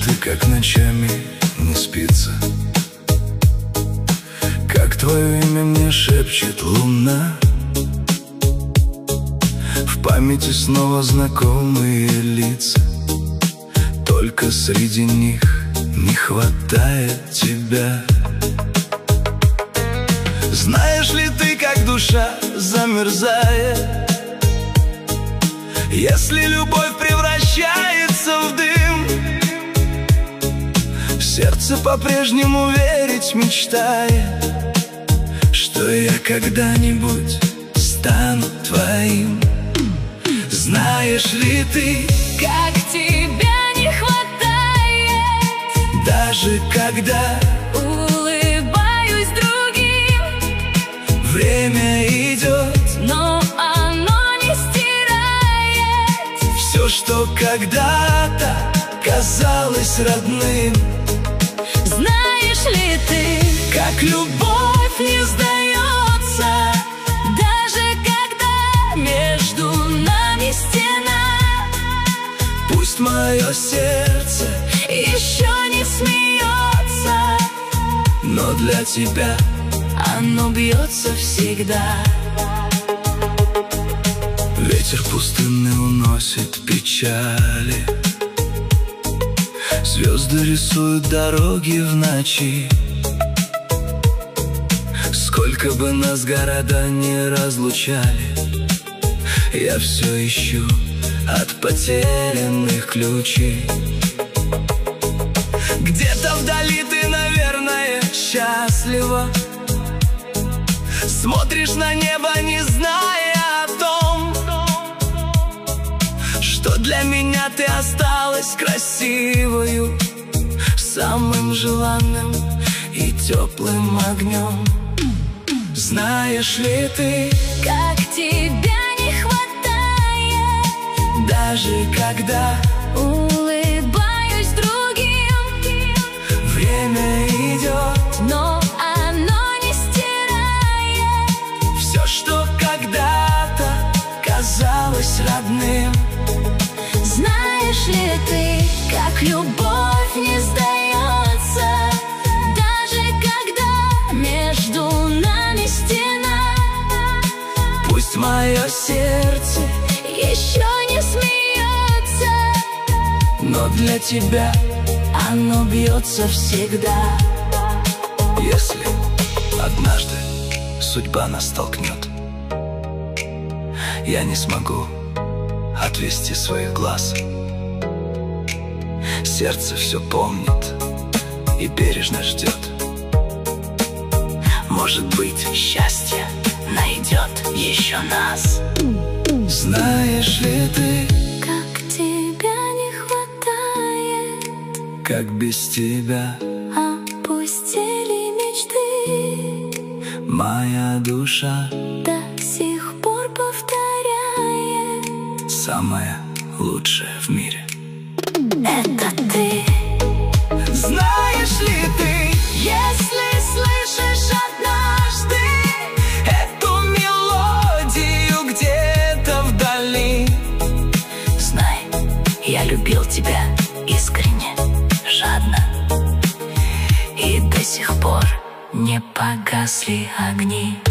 ты, как ночами не спится, как твое имя мне шепчет луна. В памяти снова знакомые лица, только среди них не хватает тебя. Знаешь ли ты, как душа замерзает, если любовь превращается в дым? Сердце по-прежнему верить мечтает, что я когда-нибудь стану твоим. Знаешь ли ты, как тебя не хватает, даже когда улыбаюсь другим? Время идет, но оно не стирает все, что когда-то казалось родным. Знаешь ли ты, как любовь не сдается, даже когда между нами стена? Пусть мое сердце еще не смеется, но для тебя оно бьется всегда. Ветер пустынный уносит печали, звезды рисуют дороги в ночи. Сколько бы нас города не разлучали, я все ищу от потерянных ключей. Где-то вдали ты, наверное, счастлива, смотришь на небо, не зная о том, что для меня ты осталась красивою, самым желанным и теплым огнем. Знаешь ли ты, как тебя не хватает, даже когда улыбаюсь другим? Время идет, но оно не стирает все, что когда-то казалось родным. Знаешь ли ты, как любовь не сдается, даже когда между нами стена? Пусть мое сердце еще не смеется, но для тебя оно бьется всегда. Если однажды судьба нас столкнет, я не смогу отвести своих глаз. Сердце все помнит и бережно ждет. Может быть, Счастье найдет еще нас. знаешь ли ты, Как тебя не хватает, как без тебя опустили мечты, моя душа до сих пор повторяет: самая лучшая в мире. это ты. Знаешь ли ты, Если слышишь однажды эту мелодию где-то вдали, знай, я любил тебя искренне, жадно, и до сих пор не погасли огни.